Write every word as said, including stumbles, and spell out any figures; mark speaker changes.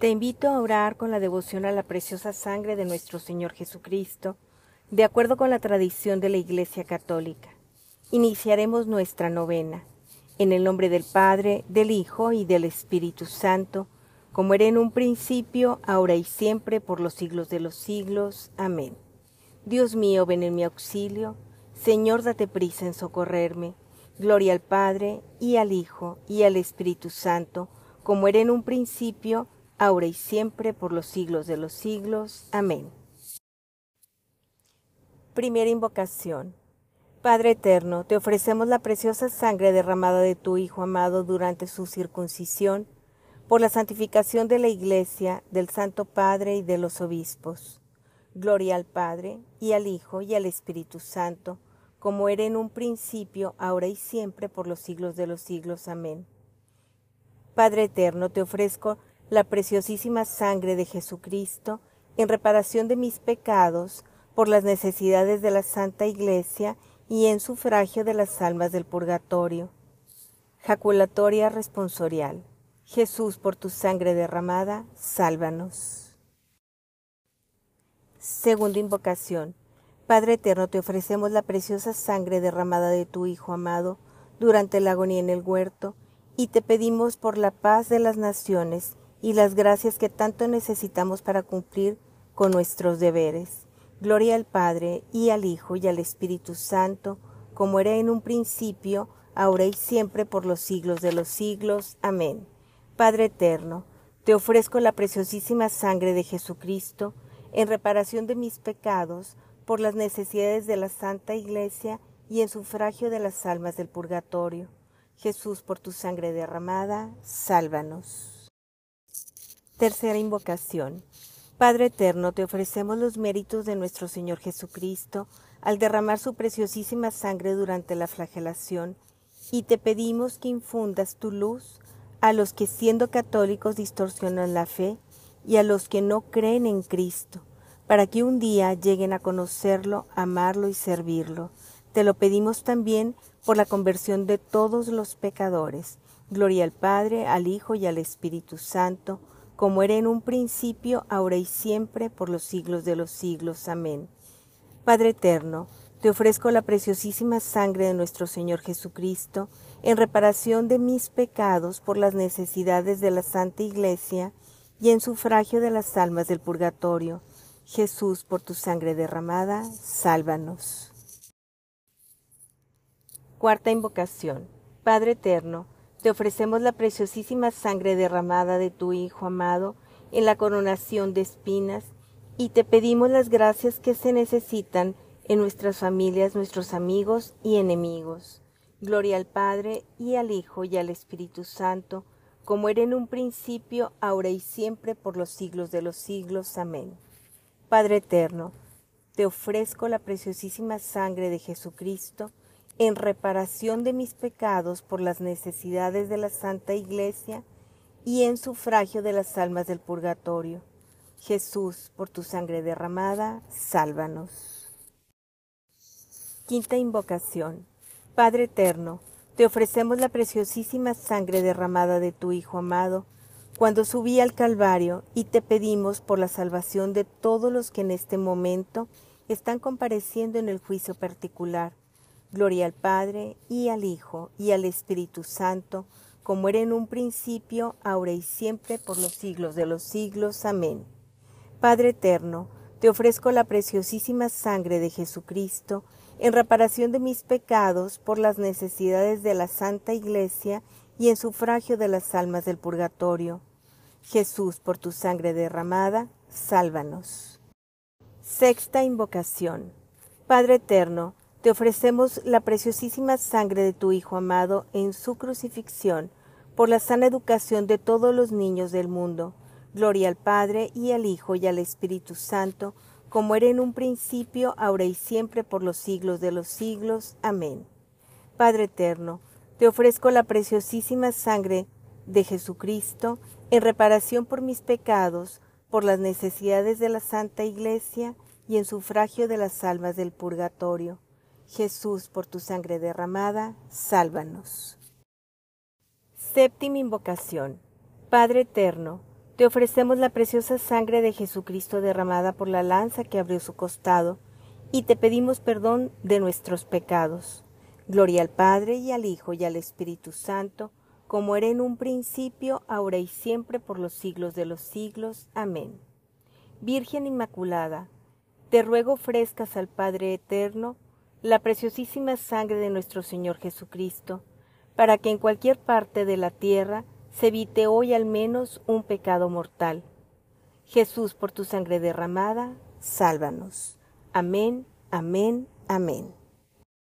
Speaker 1: Te invito a orar con la devoción a la preciosa sangre de nuestro Señor Jesucristo, de acuerdo con la tradición de la Iglesia Católica. Iniciaremos nuestra novena. En el nombre del Padre, del Hijo y del Espíritu Santo, como era en un principio, ahora y siempre, por los siglos de los siglos. Amén. Dios mío, ven en mi auxilio. Señor, date prisa en socorrerme. Gloria al Padre, y al Hijo, y al Espíritu Santo, como era en un principio, ahora y siempre, por los siglos de los siglos. Amén. Primera invocación. Padre eterno, te ofrecemos la preciosa sangre derramada de tu Hijo amado durante su circuncisión, por la santificación de la Iglesia, del Santo Padre y de los obispos. Gloria al Padre, y al Hijo, y al Espíritu Santo, como era en un principio, ahora y siempre, por los siglos de los siglos. Amén. Padre eterno, te ofrezco la preciosísima sangre de Jesucristo en reparación de mis pecados, por las necesidades de la Santa Iglesia y en sufragio de las almas del purgatorio. Jaculatoria responsorial. Jesús, por tu sangre derramada, sálvanos. Segunda invocación. Padre eterno, te ofrecemos la preciosa sangre derramada de tu Hijo amado durante la agonía en el huerto, y te pedimos por la paz de las naciones y las gracias que tanto necesitamos para cumplir con nuestros deberes. Gloria al Padre, y al Hijo, y al Espíritu Santo, como era en un principio, ahora y siempre, por los siglos de los siglos. Amén. Padre eterno, te ofrezco la preciosísima sangre de Jesucristo en reparación de mis pecados, por las necesidades de la Santa Iglesia y en sufragio de las almas del purgatorio. Jesús, por tu sangre derramada, sálvanos. Tercera invocación. Padre eterno, te ofrecemos los méritos de nuestro Señor Jesucristo al derramar su preciosísima sangre durante la flagelación, y te pedimos que infundas tu luz a los que siendo católicos distorsionan la fe y a los que no creen en Cristo, para que un día lleguen a conocerlo, amarlo y servirlo. Te lo pedimos también por la conversión de todos los pecadores. Gloria al Padre, al Hijo y al Espíritu Santo, como era en un principio, ahora y siempre, por los siglos de los siglos. Amén. Padre eterno, te ofrezco la preciosísima sangre de nuestro Señor Jesucristo en reparación de mis pecados, por las necesidades de la Santa Iglesia y en sufragio de las almas del purgatorio. Jesús, por tu sangre derramada, sálvanos. Cuarta invocación. Padre eterno, te ofrecemos la preciosísima sangre derramada de tu Hijo amado en la coronación de espinas, y te pedimos las gracias que se necesitan en nuestras familias, nuestros amigos y enemigos. Gloria al Padre, y al Hijo, y al Espíritu Santo, como era en un principio, ahora y siempre, por los siglos de los siglos. Amén. Padre eterno, te ofrezco la preciosísima sangre de Jesucristo en reparación de mis pecados, por las necesidades de la Santa Iglesia y en sufragio de las almas del purgatorio. Jesús, por tu sangre derramada, sálvanos. Quinta invocación. Padre eterno, te ofrecemos la preciosísima sangre derramada de tu Hijo amado, cuando subí al Calvario, y te pedimos por la salvación de todos los que en este momento están compareciendo en el juicio particular. Gloria al Padre, y al Hijo, y al Espíritu Santo, como era en un principio, ahora y siempre, por los siglos de los siglos. Amén. Padre eterno, te ofrezco la preciosísima sangre de Jesucristo en reparación de mis pecados, por las necesidades de la Santa Iglesia y en sufragio de las almas del purgatorio. Jesús, por tu sangre derramada, sálvanos. Sexta invocación. Padre eterno, te ofrecemos la preciosísima sangre de tu Hijo amado en su crucifixión, por la sana educación de todos los niños del mundo. Gloria al Padre, y al Hijo, y al Espíritu Santo, como era en un principio, ahora y siempre, por los siglos de los siglos. Amén. Padre eterno, te ofrezco la preciosísima sangre de Jesucristo en reparación por mis pecados, por las necesidades de la Santa Iglesia y en sufragio de las almas del purgatorio. Jesús, por tu sangre derramada, sálvanos. Séptima invocación. Padre eterno, Te ofrecemos la preciosa sangre de Jesucristo derramada por la lanza que abrió su costado, y te pedimos perdón de nuestros pecados. Gloria al Padre, y al Hijo, y al Espíritu Santo, como era en un principio, ahora y siempre, por los siglos de los siglos. Amén. Virgen Inmaculada, te ruego ofrezcas al Padre Eterno la preciosísima sangre de nuestro Señor Jesucristo, para que en cualquier parte de la tierra se evite hoy al menos un pecado mortal. Jesús, por tu sangre derramada, sálvanos. Amén, amén, amén.